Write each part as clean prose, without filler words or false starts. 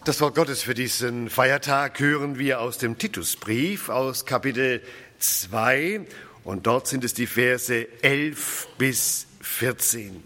Das Wort Gottes für diesen Feiertag hören wir aus dem Titusbrief, aus Kapitel 2. Und dort sind es die Verse 11 bis 14.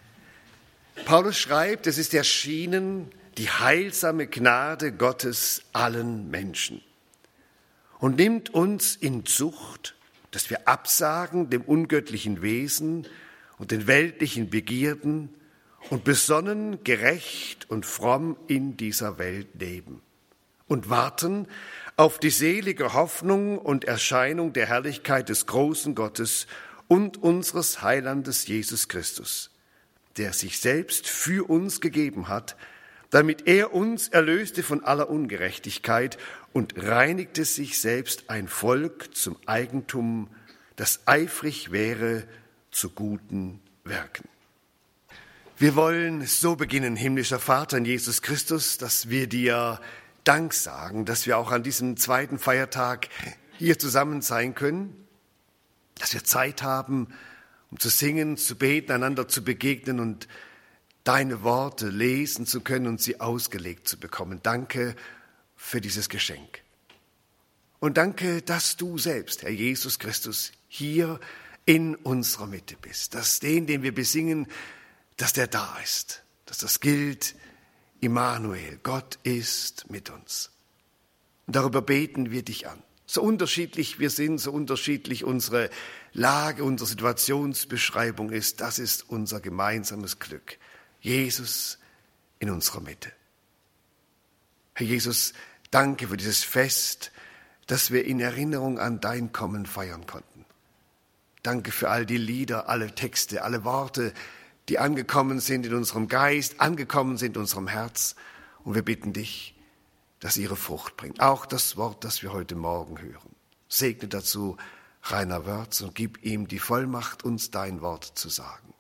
Paulus schreibt, es ist erschienen die heilsame Gnade Gottes allen Menschen und nimmt uns in Zucht, dass wir absagen dem ungöttlichen Wesen und den weltlichen Begierden und besonnen, gerecht und fromm in dieser Welt leben und warten auf die selige Hoffnung und Erscheinung der Herrlichkeit des großen Gottes und unseres Heilandes Jesus Christus, der sich selbst für uns gegeben hat, damit er uns erlöste von aller Ungerechtigkeit und reinigte sich selbst ein Volk zum Eigentum, das eifrig wäre zu guten Werken. Wir wollen so beginnen, himmlischer Vater in Jesus Christus, dass wir dir Dank sagen, dass wir auch an diesem zweiten Feiertag hier zusammen sein können, dass wir Zeit haben, um zu singen, zu beten, einander zu begegnen und deine Worte lesen zu können und sie ausgelegt zu bekommen. Danke für dieses Geschenk. Und danke, dass du selbst, Herr Jesus Christus, hier in unserer Mitte bist, dass den wir besingen, dass der da ist, dass das gilt, Immanuel, Gott ist mit uns. Und darüber beten wir dich an. So unterschiedlich wir sind, so unterschiedlich unsere Lage, unsere Situationsbeschreibung ist, das ist unser gemeinsames Glück. Jesus in unserer Mitte. Herr Jesus, danke für dieses Fest, dass wir in Erinnerung an dein Kommen feiern konnten. Danke für all die Lieder, alle Texte, alle Worte, die angekommen sind in unserem Geist, angekommen sind in unserem Herz. Und wir bitten dich, dass ihre Frucht bringt. Auch das Wort, das wir heute Morgen hören. Segne dazu Rainer Wörz und gib ihm die Vollmacht, uns dein Wort zu sagen.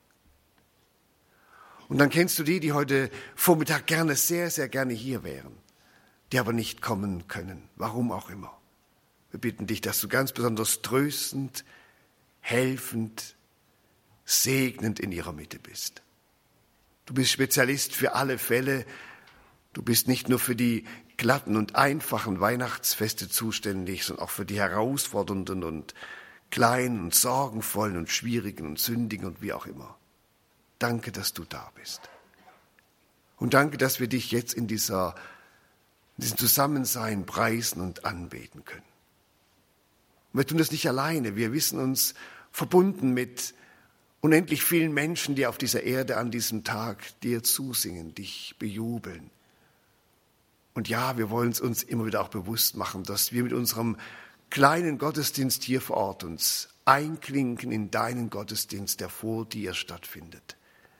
Und dann kennst du die heute Vormittag gerne, sehr, sehr gerne hier wären, die aber nicht kommen können, warum auch immer. Wir bitten dich, dass du ganz besonders tröstend, helfend, segnend in ihrer Mitte bist. Du bist Spezialist für alle Fälle. Du bist nicht nur für die glatten und einfachen Weihnachtsfeste zuständig, sondern auch für die herausfordernden und kleinen und sorgenvollen und schwierigen und sündigen und wie auch immer. Danke, dass du da bist. Und danke, dass wir dich jetzt in diesem Zusammensein preisen und anbeten können. Und wir tun das nicht alleine. Wir wissen uns verbunden mit unendlich vielen Menschen, die auf dieser Erde an diesem Tag dir zusingen, dich bejubeln. Und ja, wir wollen es uns immer wieder auch bewusst machen, dass wir mit unserem kleinen Gottesdienst hier vor Ort uns einklinken in deinen Gottesdienst, der vor dir stattfindet.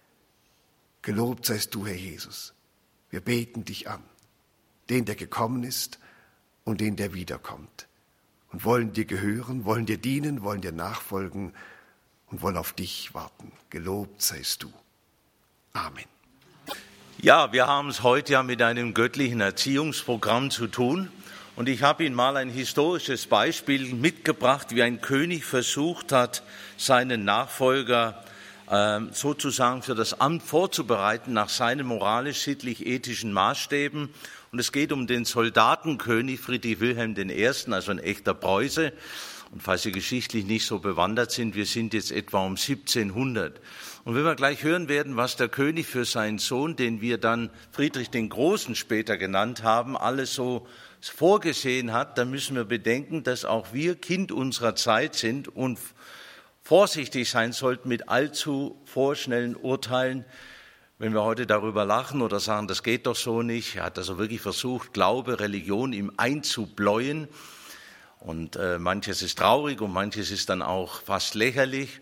Gelobt seist du, Herr Jesus. Wir beten dich an, den, der gekommen ist und den, der wiederkommt. Und wollen dir gehören, wollen dir dienen, wollen dir nachfolgen und wollen auf dich warten. Gelobt seist du. Amen. Ja, wir haben es heute ja mit einem göttlichen Erziehungsprogramm zu tun. Und ich habe Ihnen mal ein historisches Beispiel mitgebracht, wie ein König versucht hat, seinen Nachfolger sozusagen für das Amt vorzubereiten nach seinen moralisch-sittlich-ethischen Maßstäben. Und es geht um den Soldatenkönig Friedrich Wilhelm I., also ein echter Preuße. Und falls Sie geschichtlich nicht so bewandert sind, wir sind jetzt etwa um 1700. Und wenn wir gleich hören werden, was der König für seinen Sohn, den wir dann Friedrich den Großen später genannt haben, alles so vorgesehen hat, dann müssen wir bedenken, dass auch wir Kind unserer Zeit sind und vorsichtig sein sollten mit allzu vorschnellen Urteilen. Wenn wir heute darüber lachen oder sagen, das geht doch so nicht, er hat also wirklich versucht, Glaube, Religion ihm einzubläuen. Und manches ist traurig und manches ist dann auch fast lächerlich.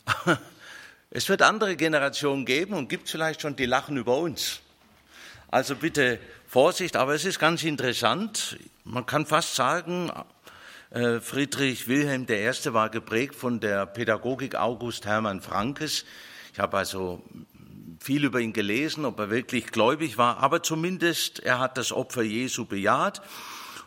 Es wird andere Generationen geben und gibt vielleicht schon, die lachen über uns. Also bitte Vorsicht, aber es ist ganz interessant. Man kann fast sagen, Friedrich Wilhelm I. war geprägt von der Pädagogik August Hermann Franckes. Ich habe also viel über ihn gelesen, ob er wirklich gläubig war, aber zumindest er hat das Opfer Jesu bejaht.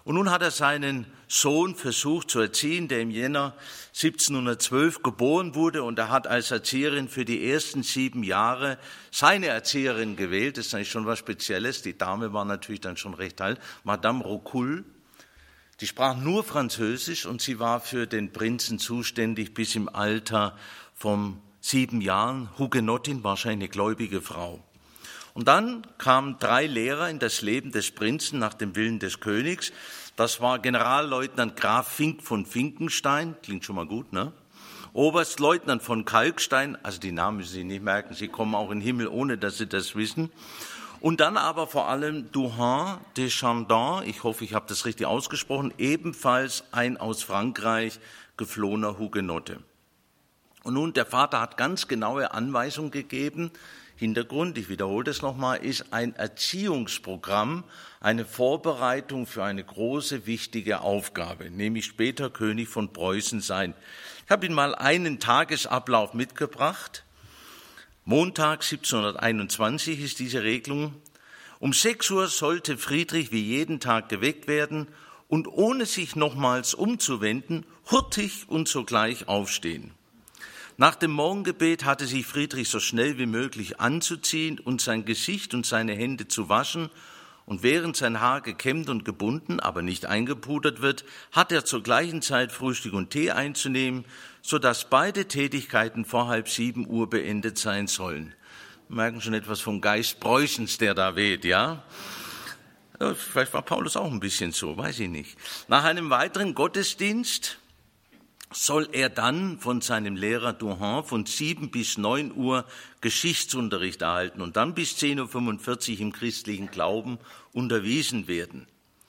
Und nun hat er seinen Sohn versucht zu erziehen, der im Jänner 1712 geboren wurde. Und er hat als Erzieherin für die ersten 7 Jahre seine Erzieherin gewählt. Das ist eigentlich schon was Spezielles. Die Dame war natürlich dann schon recht alt, Madame Rocoul. Die sprach nur Französisch und sie war für den Prinzen zuständig bis im Alter von 7 Jahren. Hugenottin, wahrscheinlich eine gläubige Frau. Und dann kamen 3 Lehrer in das Leben des Prinzen nach dem Willen des Königs. Das war Generalleutnant Graf Fink von Finkenstein, klingt schon mal gut, ne? Oberstleutnant von Kalkstein, also die Namen müssen Sie nicht merken, Sie kommen auch in den Himmel, ohne dass Sie das wissen. Und dann aber vor allem Duhan de Chandon, ich hoffe, ich habe das richtig ausgesprochen, ebenfalls ein aus Frankreich geflohener Hugenotte. Und nun, der Vater hat ganz genaue Anweisungen gegeben. Hintergrund, ich wiederhole das nochmal, ist ein Erziehungsprogramm, eine Vorbereitung für eine große, wichtige Aufgabe, nämlich später König von Preußen sein. Ich habe Ihnen mal einen Tagesablauf mitgebracht. Montag 1721 ist diese Regelung. Um 6 Uhr sollte Friedrich wie jeden Tag geweckt werden und ohne sich nochmals umzuwenden, hurtig und sogleich aufstehen. Nach dem Morgengebet hatte sich Friedrich so schnell wie möglich anzuziehen und sein Gesicht und seine Hände zu waschen, und während sein Haar gekämmt und gebunden, aber nicht eingepudert wird, hat er zur gleichen Zeit Frühstück und Tee einzunehmen, sodass beide Tätigkeiten vor 6:30 Uhr beendet sein sollen. Wir merken schon etwas vom Geist Preußens, der da weht, ja? Vielleicht war Paulus auch ein bisschen so, weiß ich nicht. Nach einem weiteren Gottesdienst soll er dann von seinem Lehrer Duhan von 7 bis 9 Uhr Geschichtsunterricht erhalten und dann bis 10:45 Uhr im christlichen Glauben unterwiesen werden.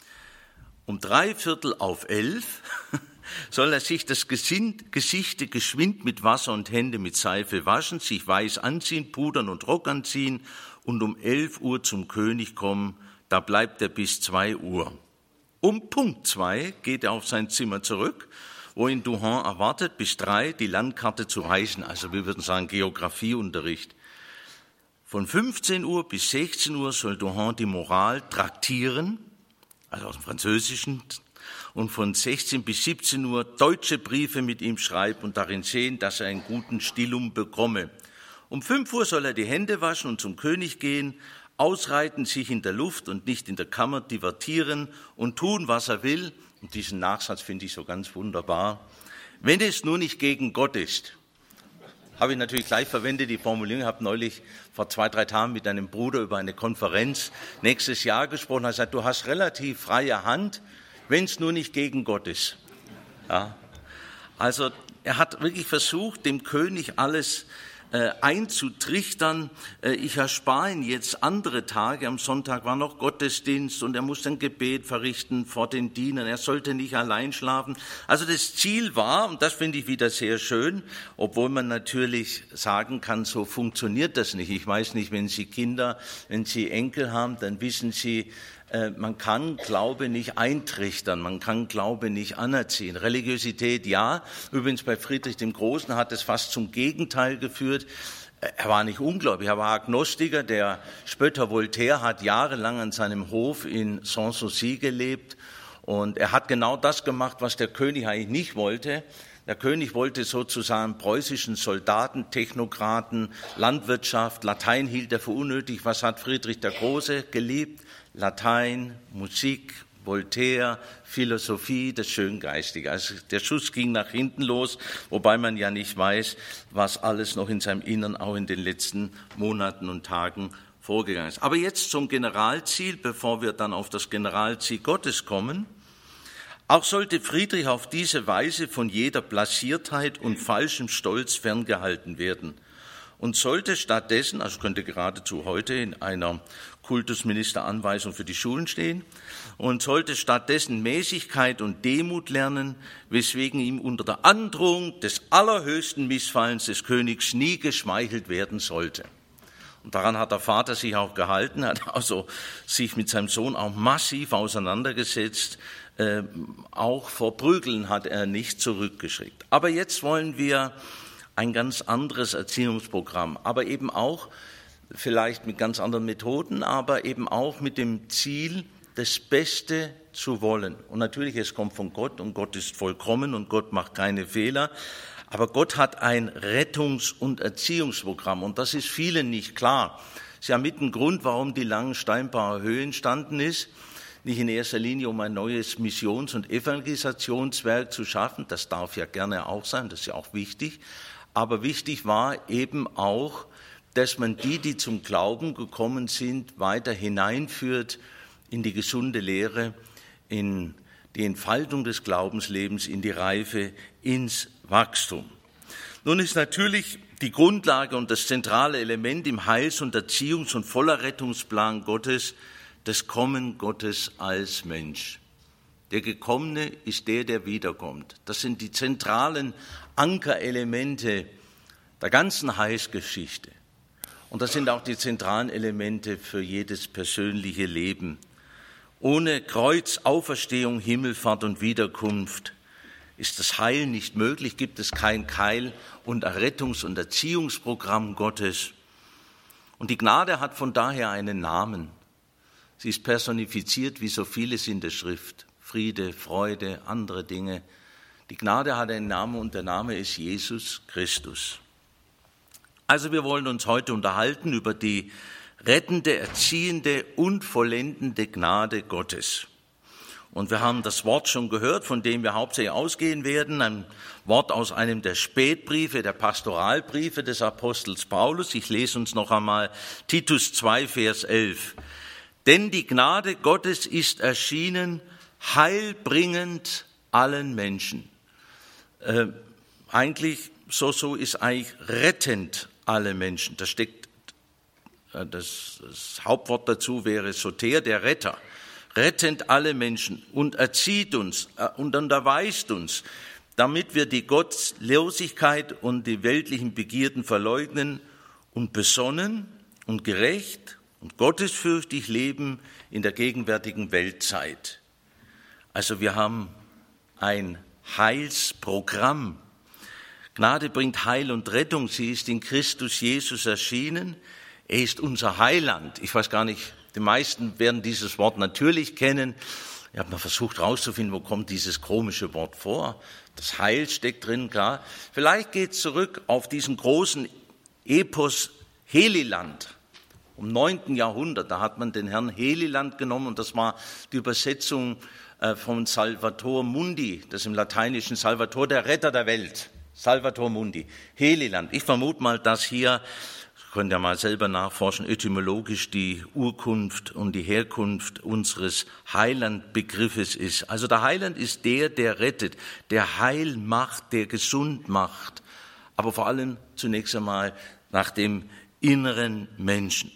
Um 11:45 soll er sich das Gesicht geschwind mit Wasser und Hände mit Seife waschen, sich weiß anziehen, pudern und Rock anziehen und um 11 Uhr zum König kommen, da bleibt er bis 2 Uhr. Um Punkt 2 geht er auf sein Zimmer zurück, wo ihn Duhan erwartet, bis 3 die Landkarte zu reichen, also wir würden sagen Geografieunterricht. Von 15 Uhr bis 16 Uhr soll Duhan die Moral traktieren, also aus dem Französischen, und von 16 bis 17 Uhr deutsche Briefe mit ihm schreiben und darin sehen, dass er einen guten Stillum bekomme. Um 5 Uhr soll er die Hände waschen und zum König gehen, ausreiten, sich in der Luft und nicht in der Kammer divertieren und tun, was er will. Und diesen Nachsatz finde ich so ganz wunderbar. Wenn es nur nicht gegen Gott ist. Habe ich natürlich gleich verwendet, die Formulierung. Ich habe neulich vor 2-3 Tagen mit einem Bruder über eine Konferenz nächstes Jahr gesprochen. Er hat gesagt, du hast relativ freie Hand, wenn es nur nicht gegen Gott ist. Ja. Also er hat wirklich versucht, dem König alles einzutrichtern. Ich erspare ihn jetzt andere Tage. Am Sonntag war noch Gottesdienst und er musste ein Gebet verrichten vor den Dienern. Er sollte nicht allein schlafen. Also das Ziel war, und das finde ich wieder sehr schön, obwohl man natürlich sagen kann, so funktioniert das nicht. Ich weiß nicht, wenn Sie Kinder, wenn Sie Enkel haben, dann wissen Sie, man kann Glaube nicht eintrichtern, man kann Glaube nicht anerziehen. Religiosität ja, übrigens bei Friedrich dem Großen hat es fast zum Gegenteil geführt. Er war nicht ungläubig, er war Agnostiker. Der Spötter Voltaire hat jahrelang an seinem Hof in Sanssouci gelebt und er hat genau das gemacht, was der König eigentlich nicht wollte. Der König wollte sozusagen preußischen Soldaten, Technokraten, Landwirtschaft, Latein hielt er für unnötig. Was hat Friedrich der Große geliebt? Latein, Musik, Voltaire, Philosophie, das Schöngeistige. Also der Schuss ging nach hinten los, wobei man ja nicht weiß, was alles noch in seinem Innern auch in den letzten Monaten und Tagen vorgegangen ist. Aber jetzt zum Generalziel, bevor wir dann auf das Generalziel Gottes kommen. Auch sollte Friedrich auf diese Weise von jeder Blasiertheit und falschem Stolz ferngehalten werden und sollte stattdessen, also könnte geradezu heute in einer Kultusministeranweisung für die Schulen stehen, und sollte stattdessen Mäßigkeit und Demut lernen, weswegen ihm unter der Androhung des allerhöchsten Missfallens des Königs nie geschmeichelt werden sollte. Und daran hat der Vater sich auch gehalten, hat also sich mit seinem Sohn auch massiv auseinandergesetzt. Auch vor Prügeln hat er nicht zurückgeschreckt. Aber jetzt wollen wir ein ganz anderes Erziehungsprogramm, aber eben auch vielleicht mit ganz anderen Methoden, aber eben auch mit dem Ziel das Beste zu wollen. Und natürlich, es kommt von Gott und Gott ist vollkommen und Gott macht keine Fehler. Aber Gott hat ein Rettungs- und Erziehungsprogramm und das ist vielen nicht klar. Das ist ja mit ein Grund, warum die langen Steinbacher Höhe entstanden ist. Nicht in erster Linie, um ein neues Missions- und Evangelisationswerk zu schaffen. Das darf ja gerne auch sein, das ist ja auch wichtig. Aber wichtig war eben auch, dass man die zum Glauben gekommen sind, weiter hineinführt in die gesunde Lehre, in die Entfaltung des Glaubenslebens, in die Reife, ins Wachstum. Nun ist natürlich die Grundlage und das zentrale Element im Heils- und Erziehungs- und Vollerrettungsplan Gottes das Kommen Gottes als Mensch. Der Gekommene ist der wiederkommt. Das sind die zentralen Ankerelemente der ganzen Heilsgeschichte. Und das sind auch die zentralen Elemente für jedes persönliche Leben. Ohne Kreuz, Auferstehung, Himmelfahrt und Wiederkunft ist das Heil nicht möglich, gibt es kein Heil- und Errettungs- und Erziehungsprogramm Gottes. Und die Gnade hat von daher einen Namen. Sie ist personifiziert wie so vieles in der Schrift. Friede, Freude, andere Dinge. Die Gnade hat einen Namen und der Name ist Jesus Christus. Also wir wollen uns heute unterhalten über die rettende, erziehende und vollendende Gnade Gottes. Und wir haben das Wort schon gehört, von dem wir hauptsächlich ausgehen werden, ein Wort aus einem der Spätbriefe, der Pastoralbriefe des Apostels Paulus. Ich lese uns noch einmal Titus 2, Vers 11. Denn die Gnade Gottes ist erschienen, heilbringend allen Menschen. So ist eigentlich rettend alle Menschen. Da steckt das Hauptwort dazu wäre Soter, der Retter. Rettend alle Menschen und erzieht uns und unterweist uns, damit wir die Gottlosigkeit und die weltlichen Begierden verleugnen und besonnen und gerecht und gottesfürchtig leben in der gegenwärtigen Weltzeit. Also wir haben ein Heilsprogramm. Gnade bringt Heil und Rettung. Sie ist in Christus Jesus erschienen. Er ist unser Heiland. Ich weiß gar nicht, die meisten werden dieses Wort natürlich kennen. Ich habe mal versucht herauszufinden, wo kommt dieses komische Wort vor. Das Heil steckt drin, klar. Vielleicht geht es zurück auf diesen großen Epos Heliland. Im 9. Jahrhundert, da hat man den Herrn Heliland genommen und das war die Übersetzung von Salvator Mundi, das im Lateinischen Salvator, der Retter der Welt. Salvator Mundi, Heliland. Ich vermute mal, dass hier, könnt ihr mal selber nachforschen, etymologisch die Urkunft und die Herkunft unseres Heilandbegriffes ist. Also der Heiland ist der rettet, der Heil macht, der gesund macht, aber vor allem zunächst einmal nach dem inneren Menschen.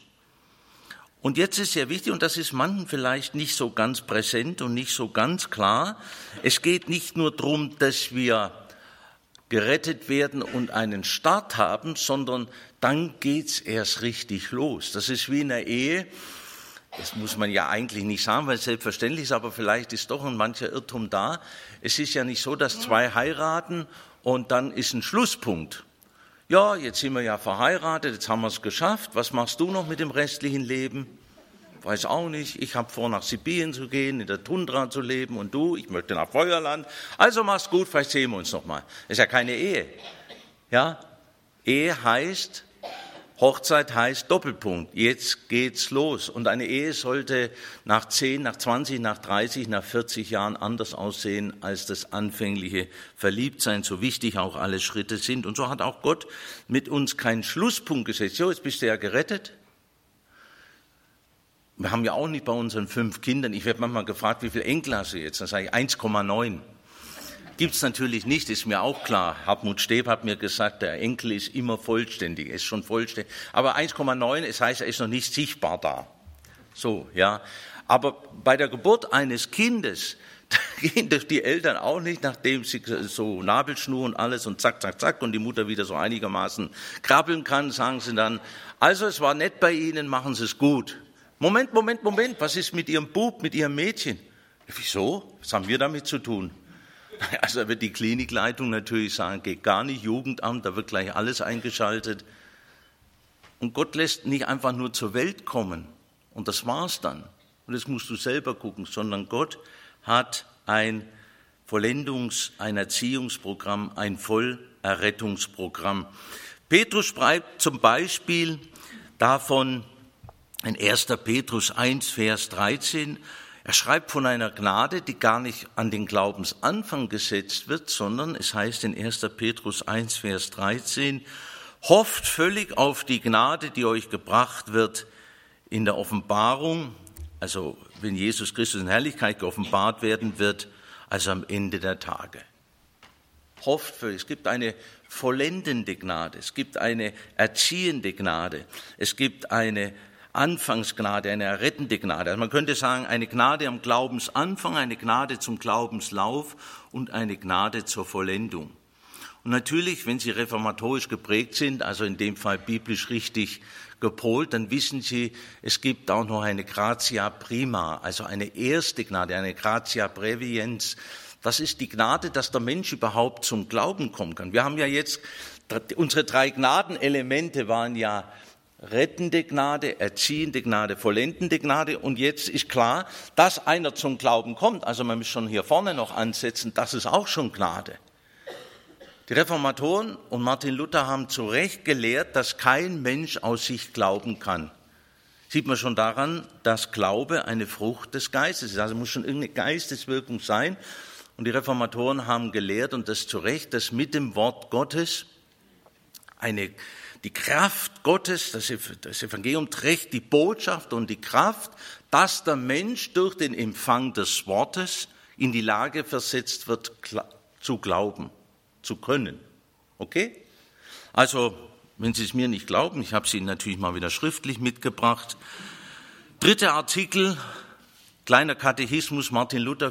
Und jetzt ist sehr wichtig, und das ist manchen vielleicht nicht so ganz präsent und nicht so ganz klar, es geht nicht nur darum, dass wir gerettet werden und einen Start haben, sondern dann geht's erst richtig los. Das ist wie in der Ehe. Das muss man ja eigentlich nicht sagen, weil es selbstverständlich ist, aber vielleicht ist doch ein mancher Irrtum da. Es ist ja nicht so, dass zwei heiraten und dann ist ein Schlusspunkt. Ja, jetzt sind wir ja verheiratet, jetzt haben wir es geschafft. Was machst du noch mit dem restlichen Leben? Weiß auch nicht. Ich habe vor, nach Sibirien zu gehen, in der Tundra zu leben und du, ich möchte nach Feuerland. Also mach's gut, vielleicht sehen wir uns noch mal. Das ist ja keine Ehe. Ja, Ehe heißt, Hochzeit heißt Doppelpunkt. Jetzt geht's los. Und eine Ehe sollte nach 10, nach 20, nach 30, nach 40 Jahren anders aussehen als das anfängliche Verliebtsein, so wichtig auch alle Schritte sind. Und so hat auch Gott mit uns keinen Schlusspunkt gesetzt. So, jetzt bist du ja gerettet. Wir haben ja auch nicht bei unseren 5 Kindern, ich werde manchmal gefragt, wie viele Enkel hast du jetzt? Dann sage ich 1,9. Gibt's natürlich nicht, ist mir auch klar. Hartmut Steb hat mir gesagt, der Enkel ist immer vollständig, ist schon vollständig. Aber 1,9, es heißt, er ist noch nicht sichtbar da. So, ja. Aber bei der Geburt eines Kindes, da gehen doch die Eltern auch nicht, nachdem sie so Nabelschnur und alles und zack, zack, zack und die Mutter wieder so einigermaßen krabbeln kann, sagen sie dann, also es war nett bei Ihnen, machen Sie es gut. Moment, was ist mit Ihrem Bub, mit Ihrem Mädchen? Wieso? Was haben wir damit zu tun? Also da wird die Klinikleitung natürlich sagen, geht gar nicht, Jugendamt, da wird gleich alles eingeschaltet. Und Gott lässt nicht einfach nur zur Welt kommen und das war's dann. und das musst du selber gucken, sondern Gott hat ein Erziehungsprogramm, ein Vollerrettungsprogramm. Petrus schreibt zum Beispiel davon in 1. Petrus 1, Vers 13, er schreibt von einer Gnade, die gar nicht an den Glaubensanfang gesetzt wird, sondern es heißt in 1. Petrus 1, Vers 13, hofft völlig auf die Gnade, die euch gebracht wird in der Offenbarung, also wenn Jesus Christus in Herrlichkeit geoffenbart werden wird, also am Ende der Tage. Hofft völlig. Es gibt eine vollendende Gnade, es gibt eine erziehende Gnade, es gibt eine Anfangsgnade, eine errettende Gnade. Also man könnte sagen, eine Gnade am Glaubensanfang, eine Gnade zum Glaubenslauf und eine Gnade zur Vollendung. Und natürlich, wenn Sie reformatorisch geprägt sind, also in dem Fall biblisch richtig gepolt, dann wissen Sie, es gibt auch noch eine Gratia Prima, also eine erste Gnade, eine Gratia Breviens. Das ist die Gnade, dass der Mensch überhaupt zum Glauben kommen kann. Wir haben ja jetzt, unsere 3 Gnadenelemente waren ja rettende Gnade, erziehende Gnade, vollendende Gnade. Und jetzt ist klar, dass einer zum Glauben kommt. Also man muss schon hier vorne noch ansetzen, das ist auch schon Gnade. Die Reformatoren und Martin Luther haben zu Recht gelehrt, dass kein Mensch aus sich glauben kann. Sieht man schon daran, dass Glaube eine Frucht des Geistes ist. Also muss schon irgendeine Geisteswirkung sein. Und die Reformatoren haben gelehrt, und das zu Recht, dass mit dem Wort Gottes die Kraft Gottes, das Evangelium trägt die Botschaft und die Kraft, dass der Mensch durch den Empfang des Wortes in die Lage versetzt wird, zu glauben, zu können. Okay? Also, wenn Sie es mir nicht glauben, ich habe es Ihnen natürlich mal wieder schriftlich mitgebracht. 3. Artikel, Kleiner Katechismus, Martin Luther,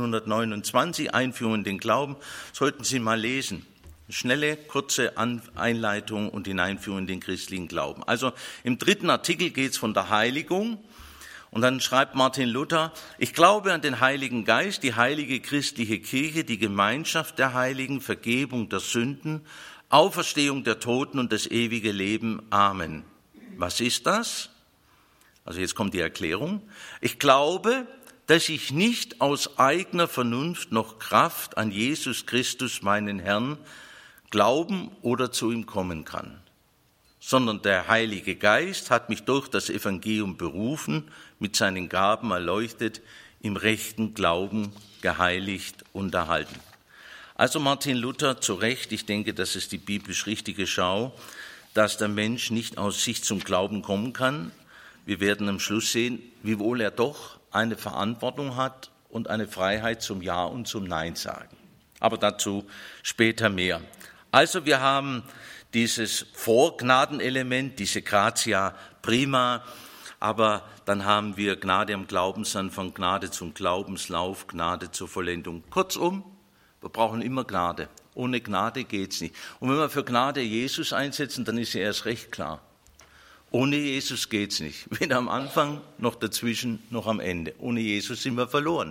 1529, Einführung in den Glauben, sollten Sie mal lesen. Schnelle, kurze Einleitung und Hineinführung in den christlichen Glauben. Also im 3. Artikel geht es von der Heiligung und dann schreibt Martin Luther, ich glaube an den Heiligen Geist, die heilige christliche Kirche, die Gemeinschaft der Heiligen, Vergebung der Sünden, Auferstehung der Toten und das ewige Leben. Amen. Was ist das? Also jetzt kommt die Erklärung. Ich glaube, dass ich nicht aus eigener Vernunft noch Kraft an Jesus Christus, meinen Herrn, glauben oder zu ihm kommen kann, sondern der Heilige Geist hat mich durch das Evangelium berufen, mit seinen Gaben erleuchtet, im rechten Glauben geheiligt und erhalten. Also Martin Luther zu Recht, ich denke, das ist die biblisch richtige Schau, dass der Mensch nicht aus sich zum Glauben kommen kann. Wir werden am Schluss sehen, wiewohl er doch eine Verantwortung hat und eine Freiheit zum Ja und zum Nein sagen. Aber dazu später mehr. Also wir haben dieses Vorgnadenelement, diese Gratia Prima, aber dann haben wir Gnade am Glaubensanfang, Gnade zum Glaubenslauf, Gnade zur Vollendung. Kurzum, wir brauchen immer Gnade. Ohne Gnade geht's nicht. Und wenn wir für Gnade Jesus einsetzen, dann ist ja erst recht klar. Ohne Jesus geht's nicht. Weder am Anfang, noch dazwischen, noch am Ende. Ohne Jesus sind wir verloren.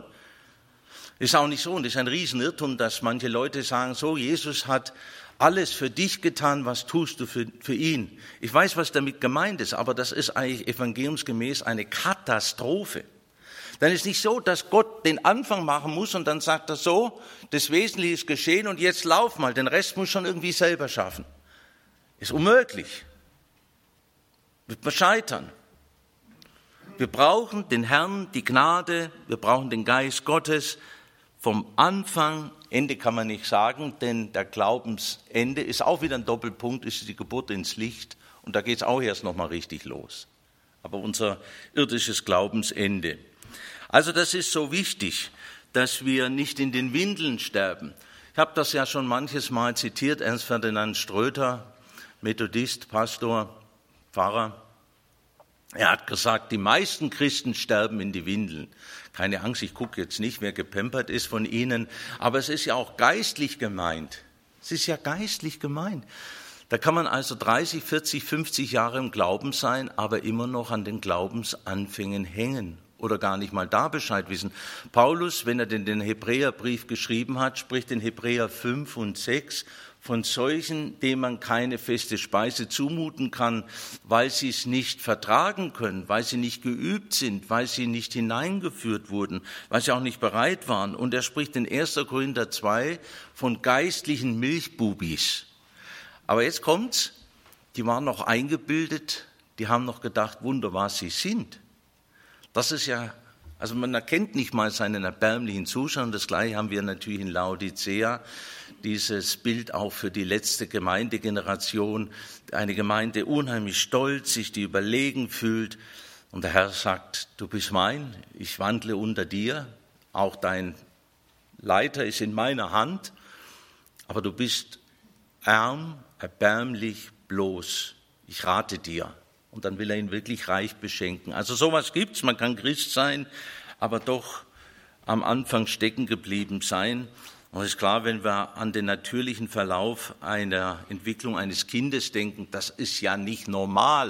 Ist auch nicht so, und das ist ein Riesenirrtum, dass manche Leute sagen, so, Jesus hat alles für dich getan, was tust du für ihn? Ich weiß, was damit gemeint ist, aber das ist eigentlich evangeliumsgemäß eine Katastrophe. Dann ist nicht so, dass Gott den Anfang machen muss und dann sagt er so, das Wesentliche ist geschehen und jetzt lauf mal, den Rest muss schon irgendwie selber schaffen. Ist unmöglich. Wird man scheitern. Wir brauchen den Herrn, die Gnade, wir brauchen den Geist Gottes. Vom Anfang, Ende kann man nicht sagen, denn der Glaubensende ist auch wieder ein Doppelpunkt, ist die Geburt ins Licht und da geht es auch erst nochmal richtig los. Aber unser irdisches Glaubensende. Also das ist so wichtig, dass wir nicht in den Windeln sterben. Ich habe das ja schon manches Mal zitiert, Ernst Ferdinand Ströter, Methodist, Pastor, Pfarrer. Er hat gesagt, die meisten Christen sterben in die Windeln. Keine Angst, ich gucke jetzt nicht, wer gepampert ist von Ihnen, aber es ist ja auch geistlich gemeint. Es ist ja geistlich gemeint. Da kann man also 30, 40, 50 Jahre im Glauben sein, aber immer noch an den Glaubensanfängen hängen oder gar nicht mal da Bescheid wissen. Paulus, wenn er den Hebräerbrief geschrieben hat, spricht in Hebräer 5 und 6 von solchen, denen man keine feste Speise zumuten kann, weil sie es nicht vertragen können, weil sie nicht geübt sind, weil sie nicht hineingeführt wurden, weil sie auch nicht bereit waren. Und er spricht in 1. Korinther 2 von geistlichen Milchbubis. Aber jetzt kommt's, die waren noch eingebildet, die haben noch gedacht, Wunder, was sie sind. Das ist ja, also man erkennt nicht mal seinen erbärmlichen Zustand. Das Gleiche haben wir natürlich in Laodicea. Dieses Bild auch für die letzte Gemeindegeneration. Eine Gemeinde unheimlich stolz, sich die überlegen fühlt. Und der Herr sagt, du bist mein, ich wandle unter dir. Auch dein Leiter ist in meiner Hand. Aber du bist arm, erbärmlich, bloß. Ich rate dir. Und dann will er ihn wirklich reich beschenken. Also sowas gibt's. Man kann Christ sein, aber doch am Anfang stecken geblieben sein. Und es ist klar, wenn wir an den natürlichen Verlauf einer Entwicklung eines Kindes denken, das ist ja nicht normal.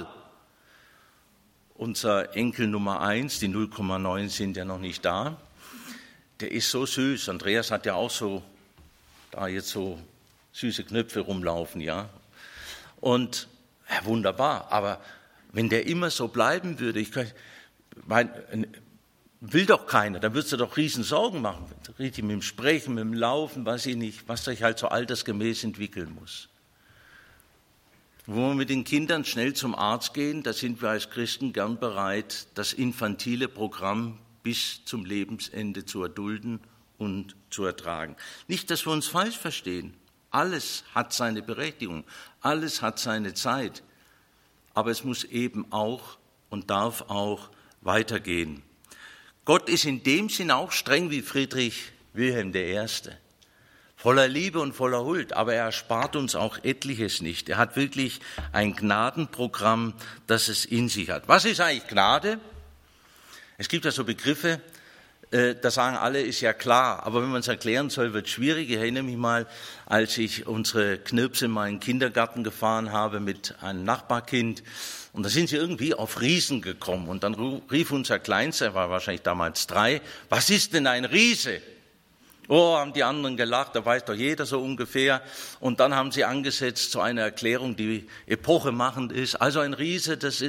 Unser Enkel Nummer 1, die 0,9 sind ja noch nicht da, der ist so süß. Andreas hat ja auch so, da jetzt so süße Knöpfe rumlaufen, ja. Und ja, wunderbar, aber wenn der immer so bleiben würde, will doch keiner, dann würdest du doch riesen Sorgen machen. Richtig mit dem Sprechen, mit dem Laufen, weiß ich nicht, was sich halt so altersgemäß entwickeln muss. Wo wir mit den Kindern schnell zum Arzt gehen, da sind wir als Christen gern bereit, das infantile Programm bis zum Lebensende zu erdulden und zu ertragen. Nicht, dass wir uns falsch verstehen. Alles hat seine Berechtigung, alles hat seine Zeit. Aber es muss eben auch und darf auch weitergehen. Gott ist in dem Sinn auch streng wie Friedrich Wilhelm I. Voller Liebe und voller Huld, aber er erspart uns auch etliches nicht. Er hat wirklich ein Gnadenprogramm, das es in sich hat. Was ist eigentlich Gnade? Es gibt ja so Begriffe, da sagen alle, ist ja klar, aber wenn man es erklären soll, wird es schwierig. Ich erinnere mich mal, als ich unsere Knirpse mal in den Kindergarten gefahren habe mit einem Nachbarkind, und da sind sie irgendwie auf Riesen gekommen. Und dann rief unser Kleinster, er war wahrscheinlich damals 3, was ist denn ein Riese? Oh, haben die anderen gelacht, da weiß doch jeder so ungefähr. Und dann haben sie angesetzt zu einer Erklärung, die epochemachend ist. Also ein Riese, der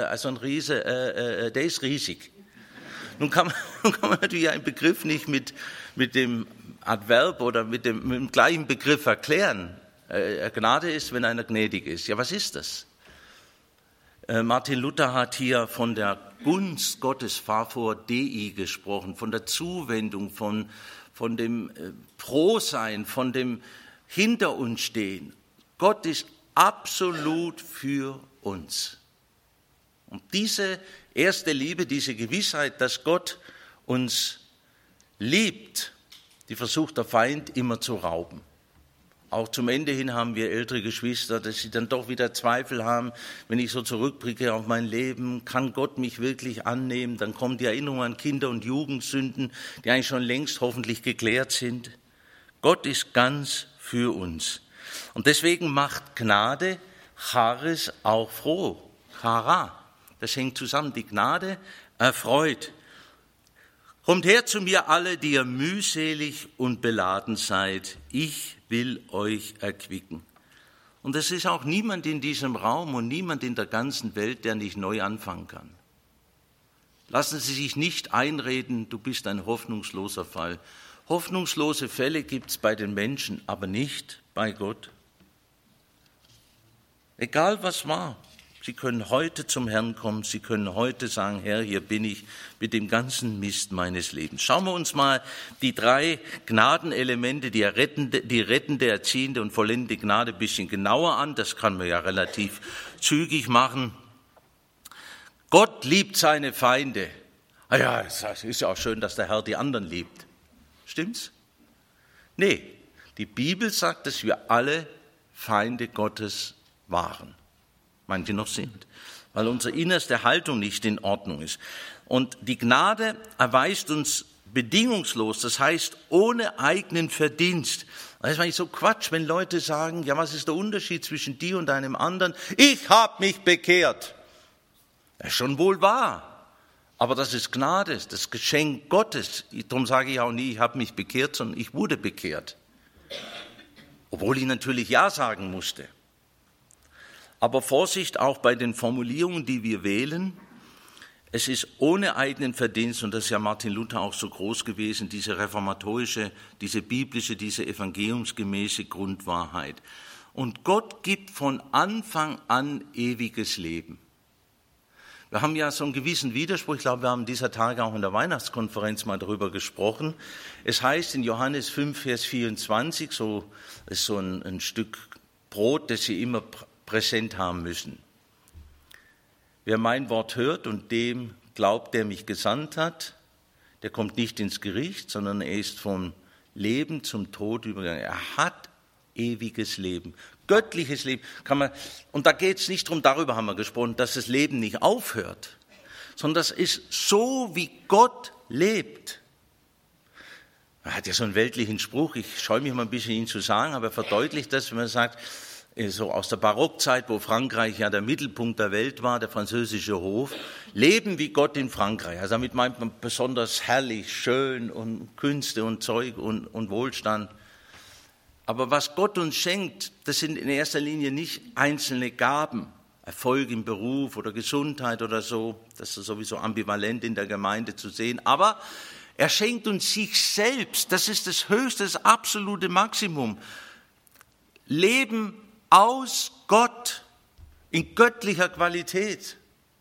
ist riesig. Nun kann man natürlich einen Begriff nicht mit dem Adverb oder mit dem gleichen Begriff erklären. Gnade ist, wenn einer gnädig ist. Ja, was ist das? Martin Luther hat hier von der Gunst Gottes Favor Dei gesprochen, von der Zuwendung, von dem Frohsein, von dem Hinter uns stehen. Gott ist absolut für uns. Und diese erste Liebe, diese Gewissheit, dass Gott uns liebt, die versucht der Feind immer zu rauben. Auch zum Ende hin haben wir ältere Geschwister, dass sie dann doch wieder Zweifel haben, wenn ich so zurückblicke auf mein Leben, kann Gott mich wirklich annehmen? Dann kommt die Erinnerung an Kinder- und Jugendsünden, die eigentlich schon längst hoffentlich geklärt sind. Gott ist ganz für uns. Und deswegen macht Gnade Charis auch froh. Chara, das hängt zusammen. Die Gnade erfreut. Kommt her zu mir alle, die ihr mühselig und beladen seid. Ich will euch erquicken. Und es ist auch niemand in diesem Raum und niemand in der ganzen Welt, der nicht neu anfangen kann. Lassen Sie sich nicht einreden, du bist ein hoffnungsloser Fall. Hoffnungslose Fälle gibt es bei den Menschen, aber nicht bei Gott. Egal was war, Sie können heute zum Herrn kommen, Sie können heute sagen, Herr, hier bin ich mit dem ganzen Mist meines Lebens. Schauen wir uns mal die 3 Gnadenelemente, die rettende, erziehende und vollendende Gnade ein bisschen genauer an. Das kann man ja relativ zügig machen. Gott liebt seine Feinde. Ah ja, es ist ja auch schön, dass der Herr die anderen liebt. Stimmt's? Nee, die Bibel sagt, dass wir alle Feinde Gottes waren. Manche noch sind, weil unsere innerste Haltung nicht in Ordnung ist. Und die Gnade erweist uns bedingungslos, das heißt ohne eigenen Verdienst. Das ist eigentlich so Quatsch, wenn Leute sagen, ja, was ist der Unterschied zwischen dir und einem anderen? Ich habe mich bekehrt. Das ist schon wohl wahr. Aber das ist Gnade, das Geschenk Gottes. Darum sage ich auch nie, ich habe mich bekehrt, sondern ich wurde bekehrt. Obwohl ich natürlich Ja sagen musste. Aber Vorsicht auch bei den Formulierungen, die wir wählen. Es ist ohne eigenen Verdienst, und das ist ja Martin Luther auch so groß gewesen, diese reformatorische, diese biblische, diese evangeliumsgemäße Grundwahrheit. Und Gott gibt von Anfang an ewiges Leben. Wir haben ja so einen gewissen Widerspruch, ich glaube, wir haben dieser Tage auch in der Weihnachtskonferenz mal darüber gesprochen. Es heißt in Johannes 5, Vers 24, so ist so ein Stück Brot, das Sie immer präsent haben müssen. Wer mein Wort hört und dem glaubt, der mich gesandt hat, der kommt nicht ins Gericht, sondern er ist vom Leben zum Tod übergegangen. Er hat ewiges Leben, göttliches Leben. Und da geht es nicht darum, darüber haben wir gesprochen, dass das Leben nicht aufhört, sondern das ist so, wie Gott lebt. Er hat ja so einen weltlichen Spruch, ich scheue mich mal ein bisschen, ihn zu sagen, aber er verdeutlicht das, wenn man sagt, so aus der Barockzeit, wo Frankreich ja der Mittelpunkt der Welt war, der französische Hof, leben wie Gott in Frankreich. Also damit meint man besonders herrlich, schön und Künste und Zeug und Wohlstand. Aber was Gott uns schenkt, das sind in erster Linie nicht einzelne Gaben, Erfolg im Beruf oder Gesundheit oder so, das ist sowieso ambivalent in der Gemeinde zu sehen, aber er schenkt uns sich selbst, das ist das höchste, das absolute Maximum. Leben aus Gott, in göttlicher Qualität.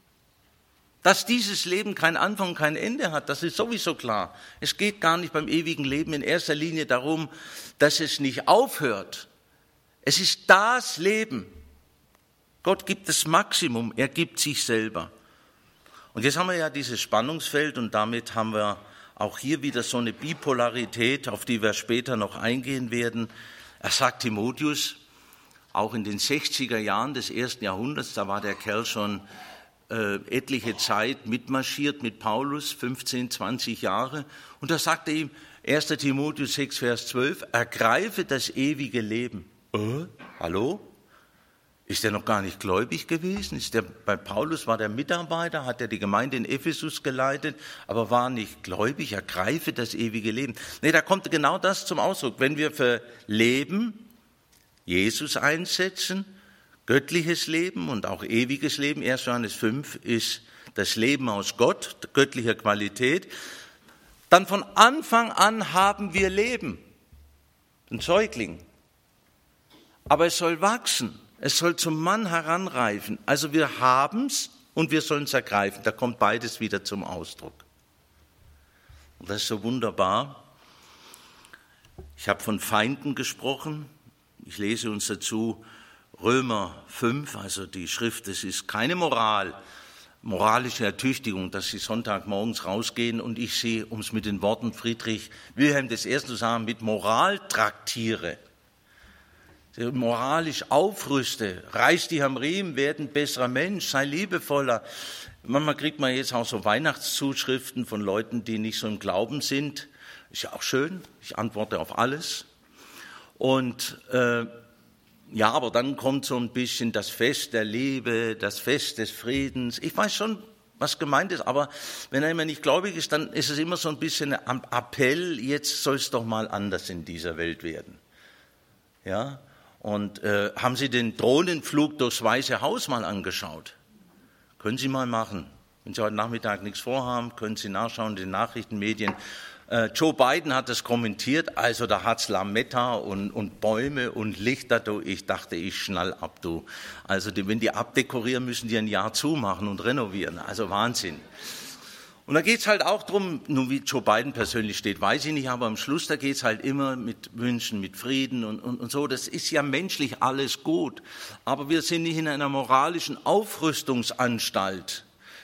Dass dieses Leben kein Anfang, kein Ende hat, das ist sowieso klar. Es geht gar nicht beim ewigen Leben in erster Linie darum, dass es nicht aufhört. Es ist das Leben. Gott gibt das Maximum, er gibt sich selber. Und jetzt haben wir ja dieses Spannungsfeld und damit haben wir auch hier wieder so eine Bipolarität, auf die wir später noch eingehen werden. Er sagt Timotheus, auch in den 60er Jahren des 1. Jahrhunderts, da war der Kerl schon etliche Zeit mitmarschiert mit Paulus, 15, 20 Jahre. Und da sagte ihm 1. Timotheus 6, Vers 12, ergreife das ewige Leben. Hallo? Ist er noch gar nicht gläubig gewesen? Bei Paulus war der Mitarbeiter, hat er die Gemeinde in Ephesus geleitet, aber war nicht gläubig, ergreife das ewige Leben. Nee, da kommt genau das zum Ausdruck. Wenn wir für Leben Jesus einsetzen, göttliches Leben und auch ewiges Leben, 1. Johannes 5 ist das Leben aus Gott, göttlicher Qualität, dann von Anfang an haben wir Leben, ein Säugling. Aber es soll wachsen, es soll zum Mann heranreifen. Also wir haben's und wir sollen es ergreifen, da kommt beides wieder zum Ausdruck. Und das ist so wunderbar. Ich habe von Feinden gesprochen. Ich lese uns dazu Römer 5, also die Schrift, es ist keine moralische Ertüchtigung, dass Sie Sonntagmorgens rausgehen und ich Sie, um es mit den Worten Friedrich Wilhelm I. zu sagen, mit Moral traktiere, moralisch aufrüste, reiß dich am Riemen, werde ein besserer Mensch, sei liebevoller. Manchmal kriegt man jetzt auch so Weihnachtszuschriften von Leuten, die nicht so im Glauben sind. Ist ja auch schön, ich antworte auf alles. Und ja, aber dann kommt so ein bisschen das Fest der Liebe, das Fest des Friedens. Ich weiß schon, was gemeint ist, aber wenn er immer nicht gläubig ist, dann ist es immer so ein bisschen ein Appell, jetzt soll es doch mal anders in dieser Welt werden. Ja, und haben Sie den Drohnenflug durchs Weiße Haus mal angeschaut? Können Sie mal machen. Wenn Sie heute Nachmittag nichts vorhaben, können Sie nachschauen in den Nachrichtenmedien. Joe Biden hat das kommentiert, also da hat's Lametta und Bäume und Lichter, du, ich dachte, ich schnall ab, du. Also wenn die abdekorieren, müssen die ein Jahr zumachen und renovieren, also Wahnsinn. Und da geht's halt auch drum, nun wie Joe Biden persönlich steht, weiß ich nicht, aber am Schluss, da geht's halt immer mit Wünschen, mit Frieden und so, das ist ja menschlich alles gut, aber wir sind nicht in einer moralischen Aufrüstungsanstalt.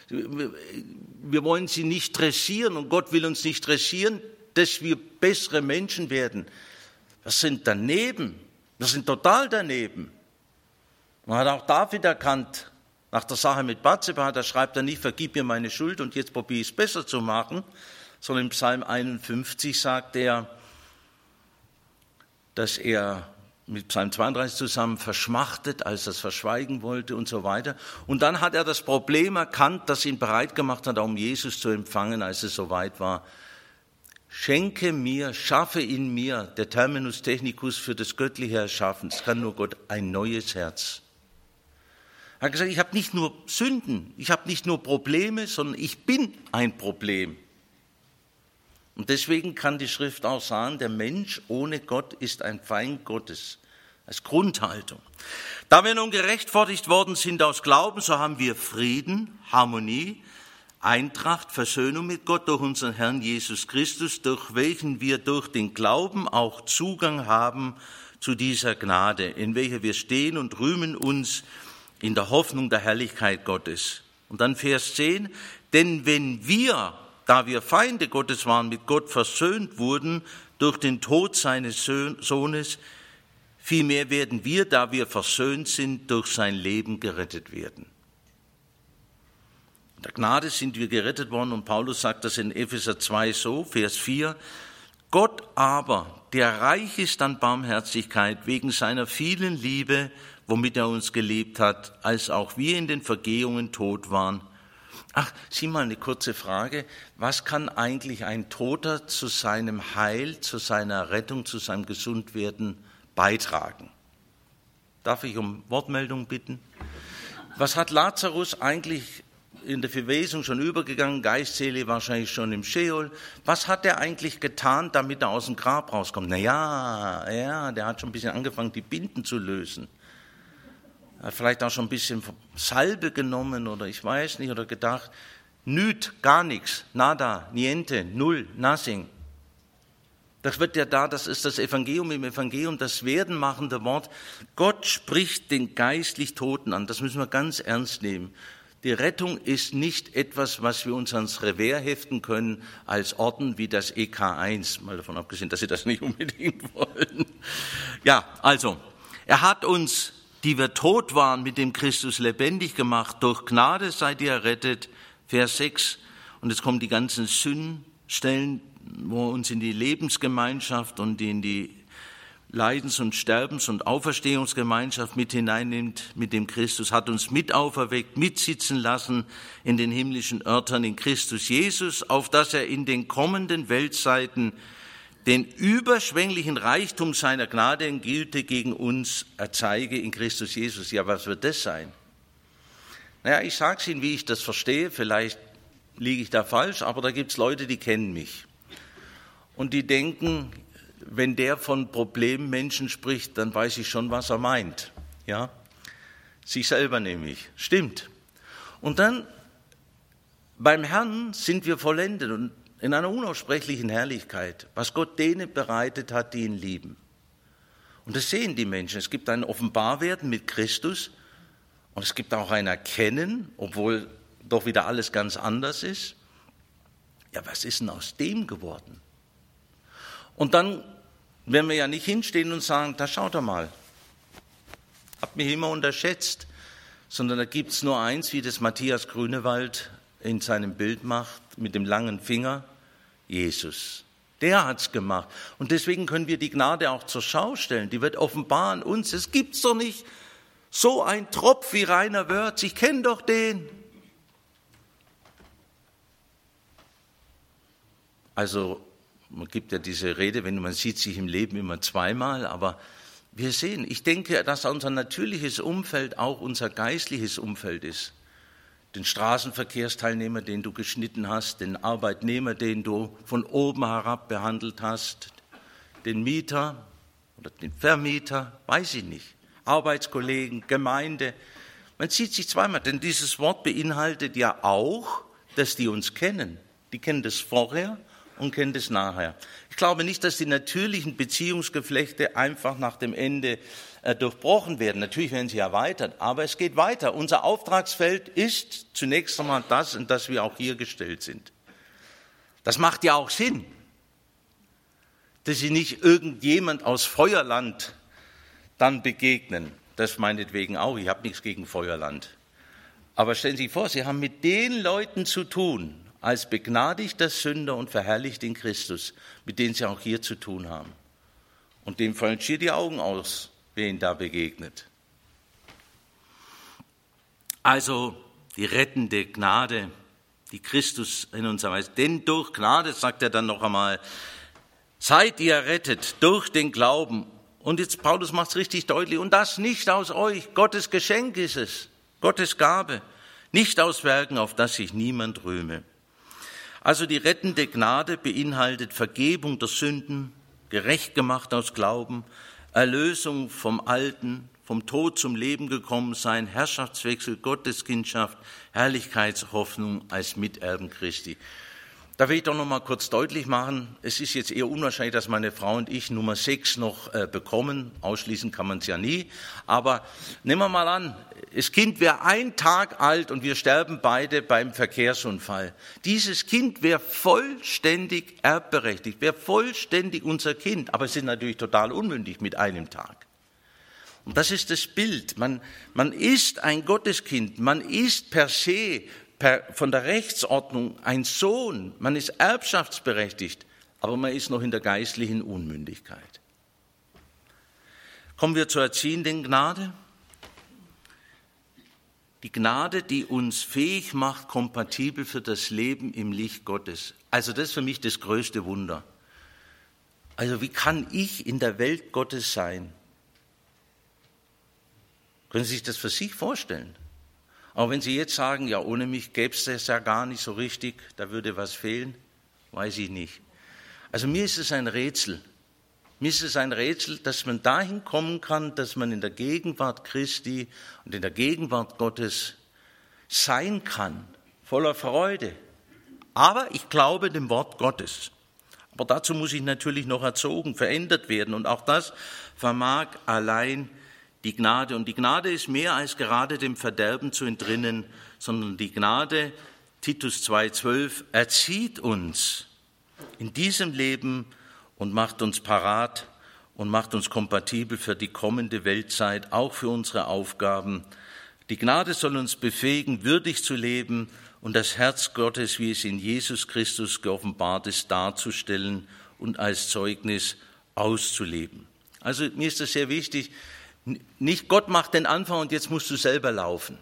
Wir wollen sie nicht dressieren und Gott will uns nicht dressieren, dass wir bessere Menschen werden. Das sind daneben, das sind total daneben. Man hat auch David erkannt, nach der Sache mit Bathseba, da schreibt er nicht, vergib mir meine Schuld und jetzt probiere ich es besser zu machen, sondern im Psalm 51 sagt er, dass er mit Psalm 32 zusammen verschmachtet, als er es verschweigen wollte und so weiter. Und dann hat er das Problem erkannt, das ihn bereit gemacht hat, um Jesus zu empfangen, als es soweit war. Schenke mir, schaffe in mir, der Terminus technicus für das göttliche Erschaffen, das kann nur Gott, ein neues Herz. Er hat gesagt, ich habe nicht nur Sünden, ich habe nicht nur Probleme, sondern ich bin ein Problem. Und deswegen kann die Schrift auch sagen, der Mensch ohne Gott ist ein Feind Gottes, als Grundhaltung. Da wir nun gerechtfertigt worden sind aus Glauben, so haben wir Frieden, Harmonie, Eintracht, Versöhnung mit Gott durch unseren Herrn Jesus Christus, durch welchen wir durch den Glauben auch Zugang haben zu dieser Gnade, in welcher wir stehen und rühmen uns in der Hoffnung der Herrlichkeit Gottes. Und dann Vers 10, denn wenn wir, da wir Feinde Gottes waren, mit Gott versöhnt wurden durch den Tod seines Sohnes, vielmehr werden wir, da wir versöhnt sind, durch sein Leben gerettet werden. In der Gnade sind wir gerettet worden und Paulus sagt das in Epheser 2 so, Vers 4, Gott aber, der reich ist an Barmherzigkeit, wegen seiner vielen Liebe, womit er uns geliebt hat, als auch wir in den Vergehungen tot waren. Ach, sieh mal eine kurze Frage. Was kann eigentlich ein Toter zu seinem Heil, zu seiner Rettung, zu seinem Gesundwerden beitragen? Darf ich um Wortmeldung bitten? Was hat Lazarus eigentlich in der Verwesung schon übergegangen, Geist, Seele wahrscheinlich schon im Scheol? Was hat er eigentlich getan, damit er aus dem Grab rauskommt? Ja, der hat schon ein bisschen angefangen, die Binden zu lösen. Er hat vielleicht auch schon ein bisschen Salbe genommen oder ich weiß nicht, oder gedacht, nüt, gar nichts, nada, niente, null, nothing. Das wird ja da, das ist das Evangelium im Evangelium, das werdenmachende Wort. Gott spricht den geistlich Toten an, das müssen wir ganz ernst nehmen. Die Rettung ist nicht etwas, was wir uns ans Revers heften können als Orden wie das EK1, mal davon abgesehen, dass Sie das nicht unbedingt wollen. Ja, also, er hat uns, die wir tot waren, mit dem Christus lebendig gemacht. Durch Gnade seid ihr errettet. Vers 6. Und jetzt kommen die ganzen Sündenstellen, wo er uns in die Lebensgemeinschaft und in die Leidens- und Sterbens- und Auferstehungsgemeinschaft mit hineinnimmt, mit dem Christus, hat uns mit auferweckt, mitsitzen lassen in den himmlischen Örtern in Christus Jesus, auf dass er in den kommenden Weltzeiten den überschwänglichen Reichtum seiner Gnade und Güte gegen uns erzeige in Christus Jesus. Ja, was wird das sein? Naja, ich sage es Ihnen, wie ich das verstehe, vielleicht liege ich da falsch, aber da gibt es Leute, die kennen mich. Und die denken, wenn der von Problemmenschen spricht, dann weiß ich schon, was er meint. Ja? Sich selber nämlich. Stimmt. Und dann, beim Herrn sind wir vollendet und in einer unaussprechlichen Herrlichkeit, was Gott denen bereitet hat, die ihn lieben. Und das sehen die Menschen. Es gibt ein Offenbarwerden mit Christus und es gibt auch ein Erkennen, obwohl doch wieder alles ganz anders ist. Ja, was ist denn aus dem geworden? Und dann werden wir ja nicht hinstehen und sagen, da schaut doch mal, habt mich immer unterschätzt, sondern da gibt es nur eins, wie das Matthias Grünewald in seinem Bild macht, mit dem langen Finger, Jesus. Der hat's gemacht. Und deswegen können wir die Gnade auch zur Schau stellen. Die wird offenbaren uns. Es gibt's doch nicht so ein Tropf wie Rainer Wörth. Ich kenne doch den. Also, man gibt ja diese Rede, wenn man sieht sich im Leben immer zweimal, aber wir sehen, ich denke, dass unser natürliches Umfeld auch unser geistliches Umfeld ist. Den Straßenverkehrsteilnehmer, den du geschnitten hast, den Arbeitnehmer, den du von oben herab behandelt hast, den Mieter oder den Vermieter, weiß ich nicht, Arbeitskollegen, Gemeinde. Man sieht sich zweimal, denn dieses Wort beinhaltet ja auch, dass die uns kennen. Die kennen das vorher und kennen das nachher. Ich glaube nicht, dass die natürlichen Beziehungsgeflechte einfach nach dem Ende durchbrochen werden. Natürlich werden sie erweitert, aber es geht weiter. Unser Auftragsfeld ist zunächst einmal das, in das wir auch hier gestellt sind. Das macht ja auch Sinn, dass Sie nicht irgendjemand aus Feuerland dann begegnen. Das meinetwegen auch, ich habe nichts gegen Feuerland. Aber stellen Sie sich vor, Sie haben mit den Leuten zu tun, als begnadigter Sünder und verherrlicht in Christus, mit denen Sie auch hier zu tun haben. Und dem fallen schier die Augen aus, wer ihn da begegnet. Also die rettende Gnade, die Christus in uns erweist. Denn durch Gnade, sagt er dann noch einmal, seid ihr errettet durch den Glauben. Und jetzt Paulus macht es richtig deutlich. Und das nicht aus euch. Gottes Geschenk ist es. Gottes Gabe. Nicht aus Werken, auf das sich niemand rühme. Also die rettende Gnade beinhaltet Vergebung der Sünden, gerecht gemacht aus Glauben, Erlösung vom Alten, vom Tod zum Leben gekommen sein, Herrschaftswechsel, Gotteskindschaft, Herrlichkeitshoffnung als Miterben Christi. Da will ich doch noch mal kurz deutlich machen, es ist jetzt eher unwahrscheinlich, dass meine Frau und ich Nummer 6 noch bekommen. Ausschließen kann man es ja nie. Aber nehmen wir mal an, das Kind wäre 1 Tag alt und wir sterben beide beim Verkehrsunfall. Dieses Kind wäre vollständig erbberechtigt, wäre vollständig unser Kind. Aber es ist natürlich total unmündig mit einem Tag. Und das ist das Bild. Man ist ein Gotteskind, man ist per se, von der Rechtsordnung ein Sohn, man ist erbschaftsberechtigt, aber man ist noch in der geistlichen Unmündigkeit. Kommen wir zur erziehenden Gnade. Die Gnade, die uns fähig macht, kompatibel für das Leben im Licht Gottes. Also das ist für mich das größte Wunder. Also wie kann ich in der Welt Gottes sein? Können Sie sich das für sich vorstellen? Aber wenn Sie jetzt sagen, ja, ohne mich gäbe es das ja gar nicht so richtig, da würde was fehlen, weiß ich nicht. Also mir ist es ein Rätsel. Mir ist es ein Rätsel, dass man dahin kommen kann, dass man in der Gegenwart Christi und in der Gegenwart Gottes sein kann, voller Freude. Aber ich glaube dem Wort Gottes. Aber dazu muss ich natürlich noch erzogen, verändert werden. Und auch das vermag allein die Gnade. Und die Gnade ist mehr als gerade dem Verderben zu entrinnen, sondern die Gnade, Titus 2,12, erzieht uns in diesem Leben und macht uns parat und macht uns kompatibel für die kommende Weltzeit, auch für unsere Aufgaben. Die Gnade soll uns befähigen, würdig zu leben und das Herz Gottes, wie es in Jesus Christus geoffenbart ist, darzustellen und als Zeugnis auszuleben. Also mir ist das sehr wichtig. Nicht Gott macht den Anfang und jetzt musst du selber laufen.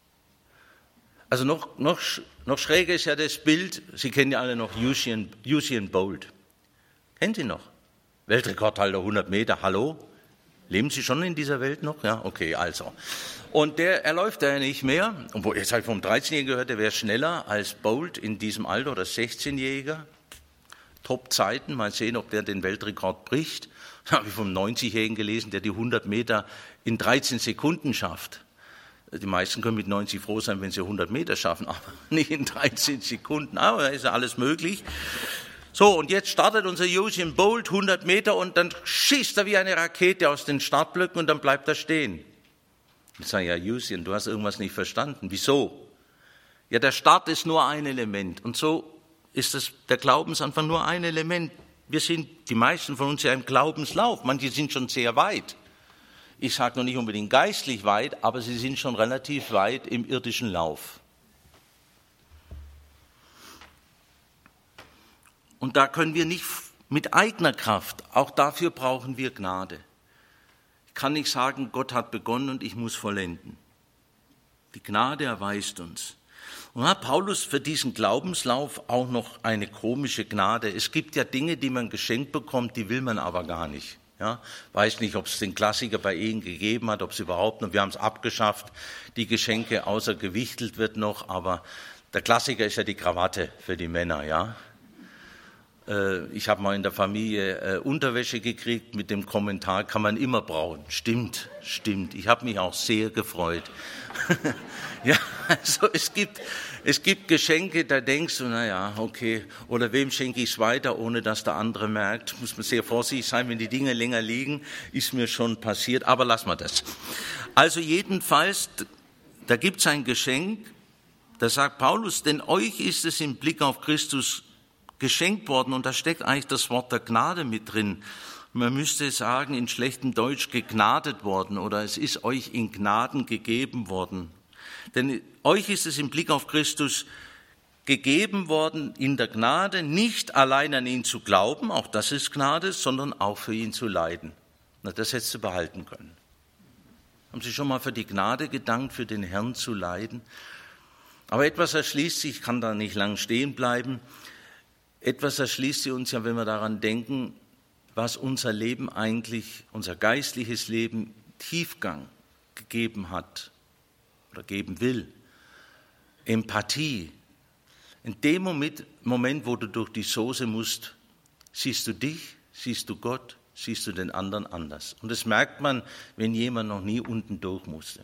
Also noch schräger ist ja das Bild, Sie kennen ja alle noch Usain Bolt. Kennen Sie noch? Weltrekordhalter 100 Meter, hallo? Leben Sie schon in dieser Welt noch? Ja, okay, also. Und er läuft ja nicht mehr. Obwohl, jetzt habe ich vom 13-Jährigen gehört, der wäre schneller als Bolt in diesem Alter oder 16-Jähriger. Top-Zeiten, mal sehen, ob der den Weltrekord bricht. Da habe ich vom 90-Jährigen gelesen, der die 100 Meter in 13 Sekunden schafft. Die meisten können mit 90 froh sein, wenn sie 100 Meter schaffen, aber nicht in 13 Sekunden. Aber da ist ja alles möglich. So, und jetzt startet unser Usain Bolt 100 Meter und dann schießt er wie eine Rakete aus den Startblöcken und dann bleibt er stehen. Ich sage, ja, Usain, du hast irgendwas nicht verstanden. Wieso? Ja, der Start ist nur ein Element und so ist der Glaubensanfang nur ein Element. Die meisten von uns ja im Glaubenslauf, manche sind schon sehr weit. Ich sage noch nicht unbedingt geistlich weit, aber sie sind schon relativ weit im irdischen Lauf. Und da können wir nicht mit eigener Kraft, auch dafür brauchen wir Gnade. Ich kann nicht sagen, Gott hat begonnen und ich muss vollenden. Die Gnade erweist uns. Und hat Paulus für diesen Glaubenslauf auch noch eine komische Gnade. Es gibt ja Dinge, die man geschenkt bekommt, die will man aber gar nicht. Ja, weiß nicht, ob es den Klassiker bei Ihnen gegeben hat, ob es überhaupt noch, wir haben es abgeschafft, die Geschenke, außer gewichtelt wird noch, aber der Klassiker ist ja die Krawatte für die Männer, ja. Ich habe mal in der Familie Unterwäsche gekriegt mit dem Kommentar, kann man immer brauchen. Stimmt. Ich habe mich auch sehr gefreut. Ja, also es gibt Geschenke, da denkst du, naja, okay, oder wem schenke ich es weiter, ohne dass der andere merkt. Muss man sehr vorsichtig sein, wenn die Dinge länger liegen, ist mir schon passiert, aber lassen wir das. Also jedenfalls, da gibt es ein Geschenk, da sagt Paulus, denn euch ist es im Blick auf Christus geschenkt worden, und da steckt eigentlich das Wort der Gnade mit drin. Man müsste sagen, in schlechtem Deutsch gegnadet worden, oder es ist euch in Gnaden gegeben worden. Denn euch ist es im Blick auf Christus gegeben worden, in der Gnade nicht allein an ihn zu glauben, auch das ist Gnade, sondern auch für ihn zu leiden. Na, das hättest du behalten können. Haben Sie schon mal für die Gnade gedankt, für den Herrn zu leiden? Aber etwas erschließt sich, ich kann da nicht lang stehen bleiben, etwas erschließt sich uns ja, wenn wir daran denken, was unser Leben eigentlich, unser geistliches Leben Tiefgang gegeben hat oder geben will. Empathie. In dem Moment, wo du durch die Soße musst, siehst du dich, siehst du Gott, siehst du den anderen anders. Und das merkt man, wenn jemand noch nie unten durch musste.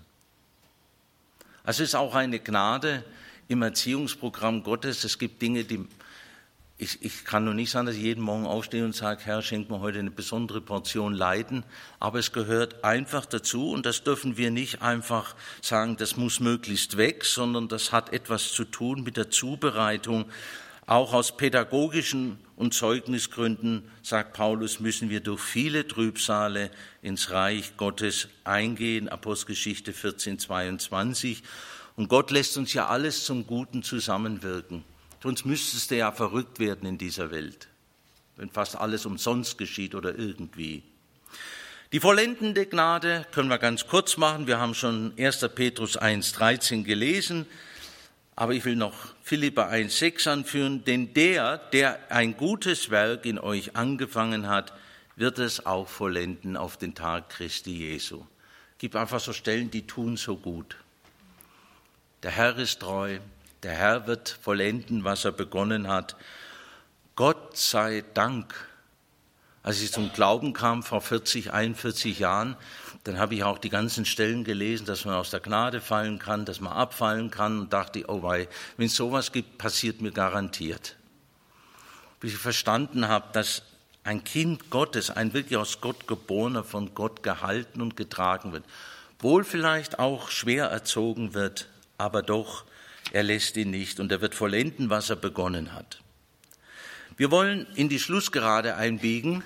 Also es ist auch eine Gnade im Erziehungsprogramm Gottes. Es gibt Dinge, die ich kann nur nicht sagen, dass ich jeden Morgen aufstehe und sage, Herr, schenk mir heute eine besondere Portion Leiden. Aber es gehört einfach dazu und das dürfen wir nicht einfach sagen, das muss möglichst weg, sondern das hat etwas zu tun mit der Zubereitung. Auch aus pädagogischen und Zeugnisgründen, sagt Paulus, müssen wir durch viele Trübsale ins Reich Gottes eingehen. Apostelgeschichte 14,22. Und Gott lässt uns ja alles zum Guten zusammenwirken. Sonst müsstest du ja verrückt werden in dieser Welt, wenn fast alles umsonst geschieht oder irgendwie. Die vollendende Gnade können wir ganz kurz machen. Wir haben schon 1. Petrus 1,13 gelesen, aber ich will noch Philipper 1,6 anführen. Denn der ein gutes Werk in euch angefangen hat, wird es auch vollenden auf den Tag Christi Jesu. Es gibt einfach so Stellen, die tun so gut. Der Herr ist treu. Der Herr wird vollenden, was er begonnen hat. Gott sei Dank. Als ich zum Glauben kam vor 41 Jahren, dann habe ich auch die ganzen Stellen gelesen, dass man aus der Gnade fallen kann, dass man abfallen kann und dachte, oh wei, wenn es sowas gibt, passiert mir garantiert. Bis ich verstanden habe, dass ein Kind Gottes, ein wirklich aus Gott geborener, von Gott gehalten und getragen wird, wohl vielleicht auch schwer erzogen wird, aber doch, er lässt ihn nicht und er wird vollenden, was er begonnen hat. Wir wollen in die Schlussgerade einbiegen.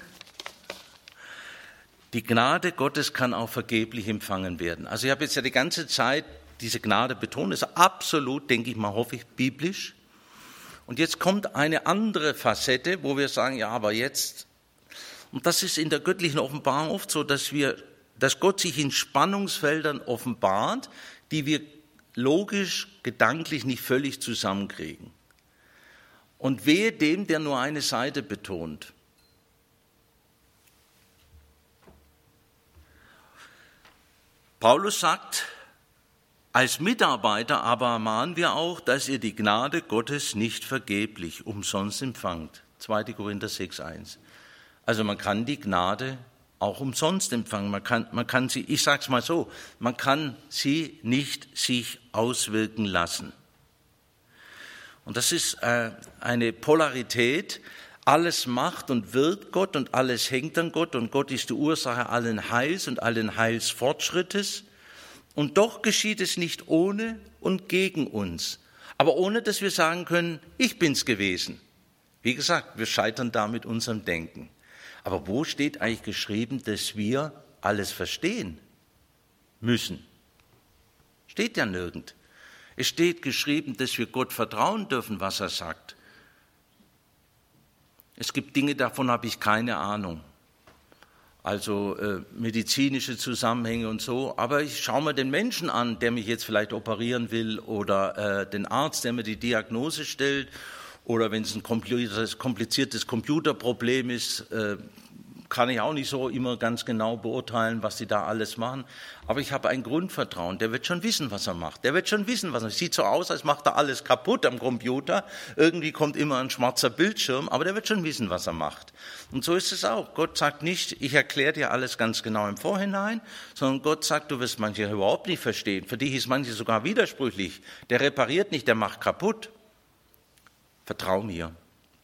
Die Gnade Gottes kann auch vergeblich empfangen werden. Also ich habe jetzt ja die ganze Zeit diese Gnade betont, ist absolut, denke ich mal, hoffe ich, biblisch. Und jetzt kommt eine andere Facette, wo wir sagen, ja, aber jetzt, und das ist in der göttlichen Offenbarung oft so, dass Gott sich in Spannungsfeldern offenbart, die wir logisch, gedanklich nicht völlig zusammenkriegen. Und wehe dem, der nur eine Seite betont. Paulus sagt, als Mitarbeiter aber ermahnen wir auch, dass ihr die Gnade Gottes nicht vergeblich umsonst empfangt. 2. Korinther 6,1. Also man kann die Gnade auch umsonst empfangen. Man kann sie, ich sage es mal so, man kann sie nicht sich auswirken lassen. Und das ist eine Polarität. Alles macht und wirkt Gott und alles hängt an Gott und Gott ist die Ursache allen Heils und allen Heilsfortschrittes. Und doch geschieht es nicht ohne und gegen uns, aber ohne, dass wir sagen können, ich bin's gewesen. Wie gesagt, wir scheitern da mit unserem Denken. Aber wo steht eigentlich geschrieben, dass wir alles verstehen müssen? Steht ja nirgend. Es steht geschrieben, dass wir Gott vertrauen dürfen, was er sagt. Es gibt Dinge, davon habe ich keine Ahnung. Also medizinische Zusammenhänge und so. Aber ich schaue mir den Menschen an, der mich jetzt vielleicht operieren will oder den Arzt, der mir die Diagnose stellt. Oder wenn es ein kompliziertes Computerproblem ist, kann ich auch nicht so immer ganz genau beurteilen, was sie da alles machen. Aber ich habe ein Grundvertrauen. Der wird schon wissen, was er macht. Der wird schon wissen, was er macht. Sieht so aus, als macht er alles kaputt am Computer. Irgendwie kommt immer ein schwarzer Bildschirm, aber der wird schon wissen, was er macht. Und so ist es auch. Gott sagt nicht, ich erkläre dir alles ganz genau im Vorhinein, sondern Gott sagt, du wirst manche überhaupt nicht verstehen. Für dich ist manche sogar widersprüchlich. Der repariert nicht, der macht kaputt. Vertrau mir.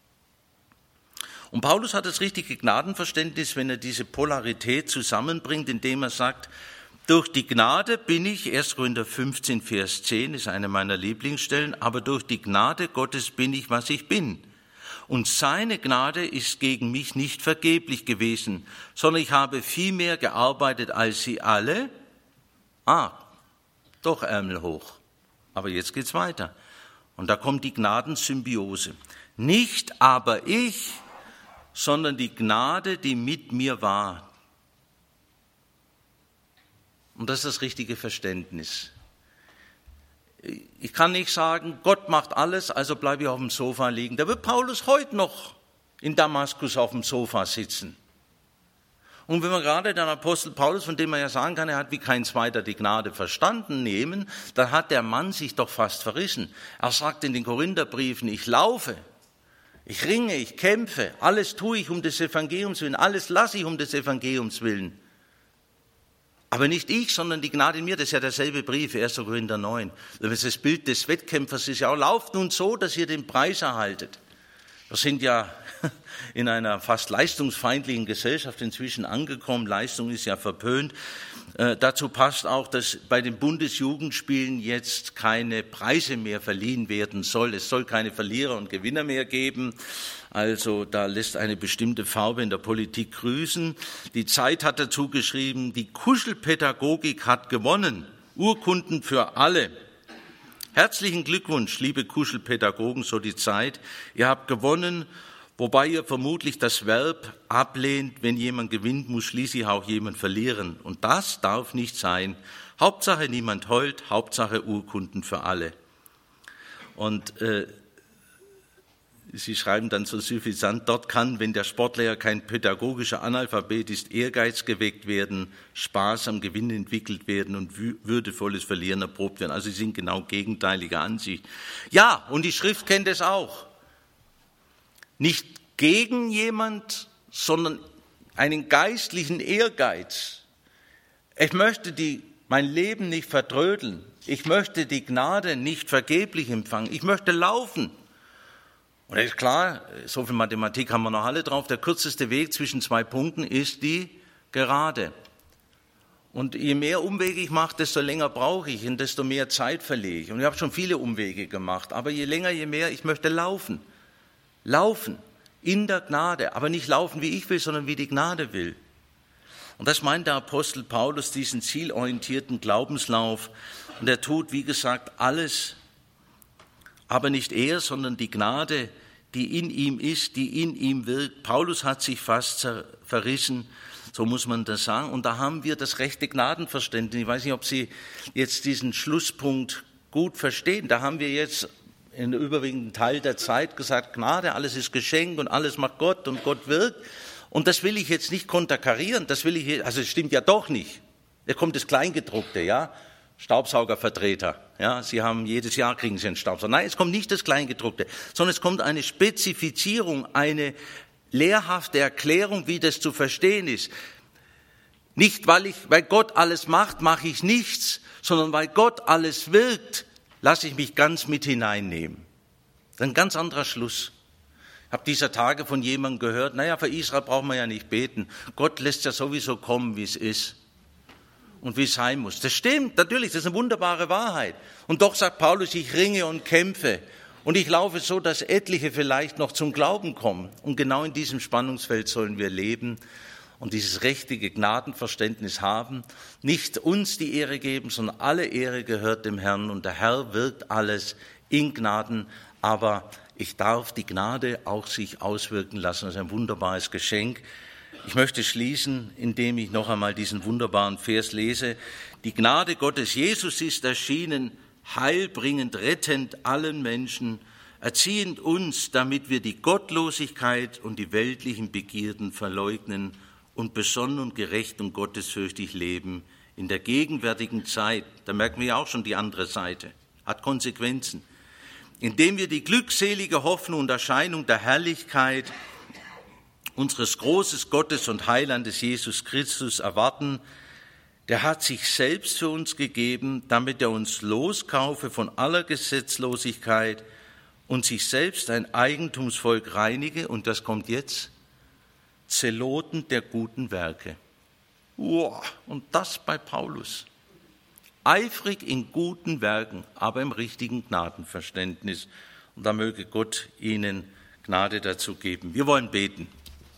Und Paulus hat das richtige Gnadenverständnis, wenn er diese Polarität zusammenbringt, indem er sagt, durch die Gnade bin ich, 1. Korinther 15, Vers 10, ist eine meiner Lieblingsstellen, aber durch die Gnade Gottes bin ich, was ich bin. Und seine Gnade ist gegen mich nicht vergeblich gewesen, sondern ich habe viel mehr gearbeitet als sie alle. Doch Ärmel hoch. Aber jetzt geht's weiter. Und da kommt die Gnadensymbiose. Nicht aber ich, sondern die Gnade, die mit mir war. Und das ist das richtige Verständnis. Ich kann nicht sagen, Gott macht alles, also bleibe ich auf dem Sofa liegen. Da wird Paulus heute noch in Damaskus auf dem Sofa sitzen. Und wenn wir gerade den Apostel Paulus, von dem man ja sagen kann, er hat wie kein Zweiter die Gnade verstanden, nehmen, dann hat der Mann sich doch fast verrissen. Er sagt in den Korintherbriefen, ich laufe, ich ringe, ich kämpfe, alles tue ich um des Evangeliums willen, alles lasse ich um des Evangeliums willen. Aber nicht ich, sondern die Gnade in mir, das ist ja derselbe Brief, 1. Korinther 9. Das Bild des Wettkämpfers ist ja auch, lauft nun so, dass ihr den Preis erhaltet. Wir sind ja in einer fast leistungsfeindlichen Gesellschaft inzwischen angekommen. Leistung ist ja verpönt. Dazu passt auch, dass bei den Bundesjugendspielen jetzt keine Preise mehr verliehen werden soll. Es soll keine Verlierer und Gewinner mehr geben. Also da lässt eine bestimmte Farbe in der Politik grüßen. Die Zeit hat dazu geschrieben, die Kuschelpädagogik hat gewonnen. Urkunden für alle. Herzlichen Glückwunsch, liebe Kuschelpädagogen, so die Zeit. Ihr habt gewonnen, wobei ihr vermutlich das Verb ablehnt, wenn jemand gewinnt, muss schließlich auch jemand verlieren. Und das darf nicht sein. Hauptsache niemand heult, Hauptsache Urkunden für alle. Und Sie schreiben dann so suffisant, dort kann, wenn der Sportlehrer kein pädagogischer Analphabet ist, Ehrgeiz geweckt werden, Spaß am Gewinn entwickelt werden und würdevolles Verlieren erprobt werden. Also sie sind genau gegenteiliger Ansicht. Ja, und die Schrift kennt es auch. Nicht gegen jemand, sondern einen geistlichen Ehrgeiz. Ich möchte mein Leben nicht vertrödeln. Ich möchte die Gnade nicht vergeblich empfangen. Ich möchte laufen. Und das ist klar, so viel Mathematik haben wir noch alle drauf, der kürzeste Weg zwischen zwei Punkten ist die Gerade. Und je mehr Umwege ich mache, desto länger brauche ich und desto mehr Zeit verliere ich. Und ich habe schon viele Umwege gemacht, aber je länger, je mehr, ich möchte laufen. Laufen in der Gnade, aber nicht laufen, wie ich will, sondern wie die Gnade will. Und das meint der Apostel Paulus, diesen zielorientierten Glaubenslauf. Und er tut, wie gesagt, alles, aber nicht er, sondern die Gnade, die in ihm ist, die in ihm wirkt. Paulus hat sich fast verrissen, so muss man das sagen. Und da haben wir das rechte Gnadenverständnis. Ich weiß nicht, ob Sie jetzt diesen Schlusspunkt gut verstehen. Da haben wir jetzt in der überwiegenden Teil der Zeit gesagt, Gnade, alles ist Geschenk und alles macht Gott und Gott wirkt. Und das will ich jetzt nicht konterkarieren, also es stimmt ja doch nicht. Da kommt das Kleingedruckte, ja. Staubsaugervertreter, ja, jedes Jahr kriegen Sie einen Staubsauger. Nein, es kommt nicht das Kleingedruckte, sondern es kommt eine Spezifizierung, eine lehrhafte Erklärung, wie das zu verstehen ist. Nicht, weil Gott alles macht, mache ich nichts, sondern weil Gott alles wirkt, lasse ich mich ganz mit hineinnehmen. Das ist ein ganz anderer Schluss. Ich habe dieser Tage von jemandem gehört, für Israel brauchen wir ja nicht beten. Gott lässt ja sowieso kommen, wie es ist. Und wie es sein muss. Das stimmt, natürlich, das ist eine wunderbare Wahrheit. Und doch sagt Paulus, ich ringe und kämpfe. Und ich laufe so, dass etliche vielleicht noch zum Glauben kommen. Und genau in diesem Spannungsfeld sollen wir leben und dieses richtige Gnadenverständnis haben. Nicht uns die Ehre geben, sondern alle Ehre gehört dem Herrn. Und der Herr wirkt alles in Gnaden. Aber ich darf die Gnade auch sich auswirken lassen. Das ist ein wunderbares Geschenk. Ich möchte schließen, indem ich noch einmal diesen wunderbaren Vers lese. Die Gnade Gottes, Jesus ist erschienen, heilbringend, rettend allen Menschen, erziehend uns, damit wir die Gottlosigkeit und die weltlichen Begierden verleugnen und besonnen und gerecht und gottesfürchtig leben in der gegenwärtigen Zeit. Da merken wir ja auch schon die andere Seite, hat Konsequenzen. Indem wir die glückselige Hoffnung und Erscheinung der Herrlichkeit unseres großen Gottes und Heilandes Jesus Christus erwarten, der hat sich selbst für uns gegeben, damit er uns loskaufe von aller Gesetzlosigkeit und sich selbst ein Eigentumsvolk reinige, und das kommt jetzt, Zeloten der guten Werke. Wow, und das bei Paulus. Eifrig in guten Werken, aber im richtigen Gnadenverständnis. Und da möge Gott Ihnen Gnade dazu geben. Wir wollen beten.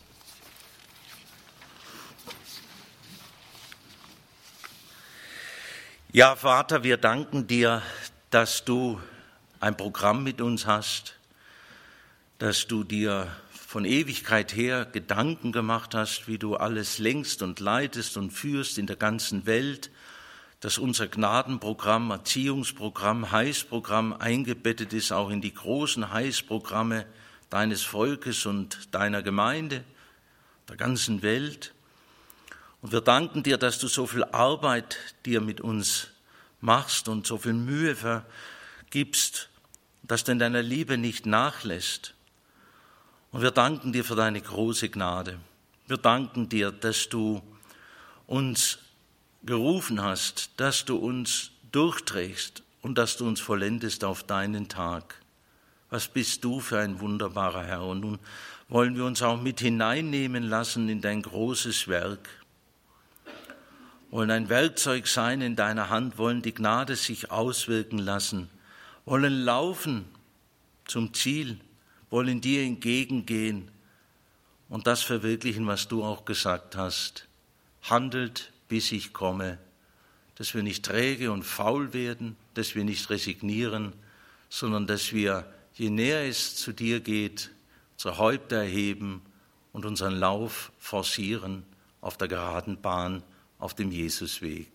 Ja, Vater, wir danken dir, dass du ein Programm mit uns hast, dass du dir von Ewigkeit her Gedanken gemacht hast, wie du alles lenkst und leitest und führst in der ganzen Welt. dass unser Gnadenprogramm, Erziehungsprogramm, Heilsprogramm eingebettet ist auch in die großen Heilsprogramme deines Volkes und deiner Gemeinde, der ganzen Welt. Und wir danken dir, dass du so viel Arbeit dir mit uns machst und so viel Mühe vergibst, dass du in deiner Liebe nicht nachlässt. Und wir danken dir für deine große Gnade. Wir danken dir, dass du uns gerufen hast, dass du uns durchträgst und dass du uns vollendest auf deinen Tag. Was bist du für ein wunderbarer Herr? Und nun wollen wir uns auch mit hineinnehmen lassen in dein großes Werk. Wollen ein Werkzeug sein in deiner Hand, wollen die Gnade sich auswirken lassen, wollen laufen zum Ziel, wollen dir entgegengehen und das verwirklichen, was du auch gesagt hast. Handelt, bis ich komme, dass wir nicht träge und faul werden, dass wir nicht resignieren, sondern dass wir, je näher es zu dir geht, unsere Häupter erheben und unseren Lauf forcieren auf der geraden Bahn, auf dem Jesusweg.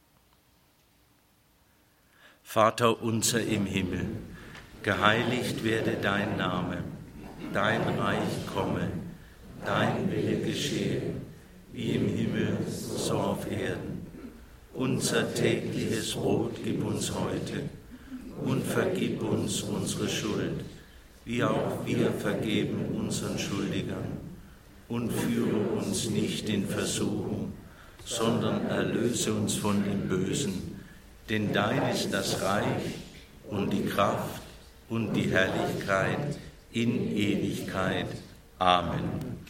Vater unser im Himmel, geheiligt werde dein Name, dein Reich komme, dein Wille geschehe, wie im Himmel, so auf Erden. Unser tägliches Brot gib uns heute und vergib uns unsere Schuld, wie auch wir vergeben unseren Schuldigern. Und führe uns nicht in Versuchung, sondern erlöse uns von dem Bösen. Denn dein ist das Reich und die Kraft und die Herrlichkeit in Ewigkeit. Amen.